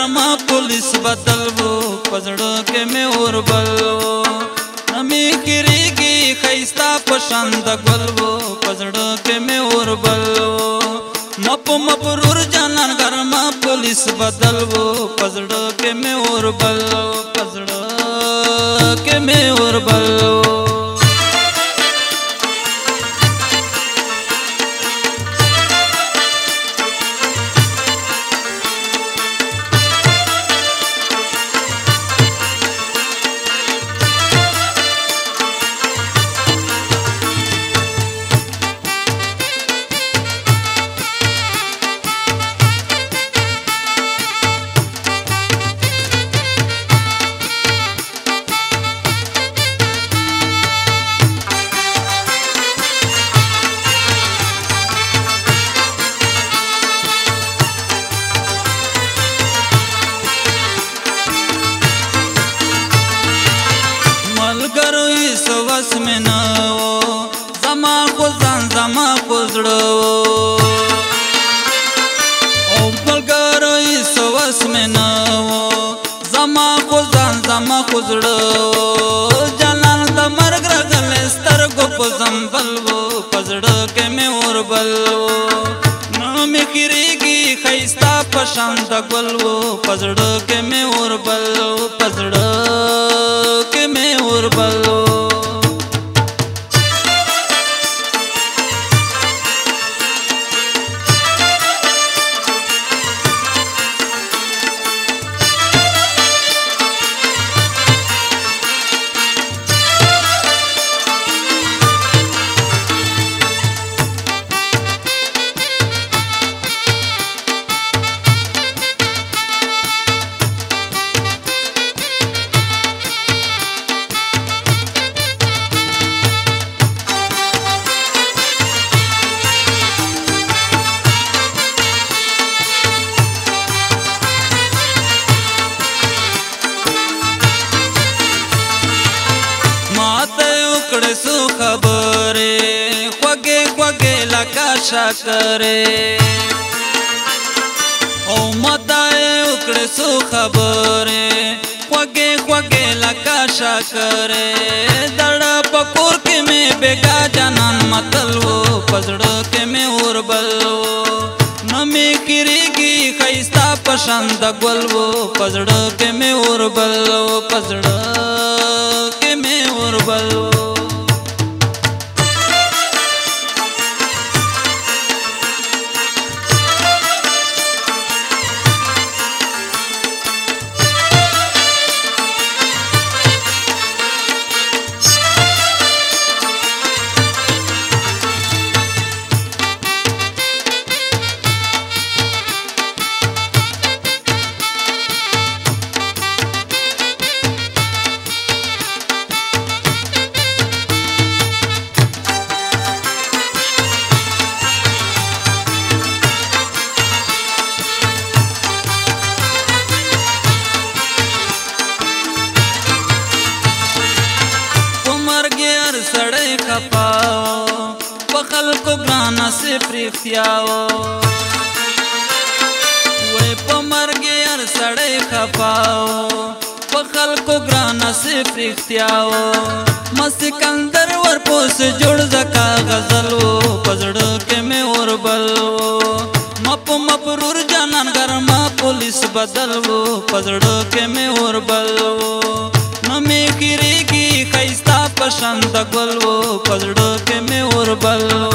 گرما پولیس بدل وو پزړه کې مې اور بل وو نمی کریږي خیستا پشند ګل وو پزړه کې مې اور بل وو مپرور جانان گرما پولیس بدل وو پزړه کې مې اور بل وو پزړه کې مې اور بل وو سوس میں نو زما کو ځان زما کو زړه او بلګری سوس میں نو زما کو ځان زما کو زړه جانان د مرګ رغل سترګو په زنبل وو پزړه کې مې اور بل وو نو مې کېږي خیستا پشان د ګل وو پزړه کې مې اور بل وو پزړه کې مې اور بل وو سو خبره خوږه خوږه لکه شکره او متای وکړه سو خبره خوږه خوږه لکه شکره دړه پکور کې مې بیګا جانان متل وو پزړه کې مې اور بل وو نمې کېږي خیستا پشند ګل وو پزړه کې مې اور بل وو پزړه کې مې اور بل وو سړی خپاو په خلکو ګرانه صرف رښتیاو وای په مرګ هر سړی خپاو په خلکو ګرانه صرف رښتیاو مسکندر ورپوس جوړ زکا غزل وو پزړه کې مې اور بل وو مپرور جانان گرما پولیس بدل وو پزړه کې مې اور بل وو نمې کېږي خیستا پشند ګل وو پزړه کې مې اور بل وو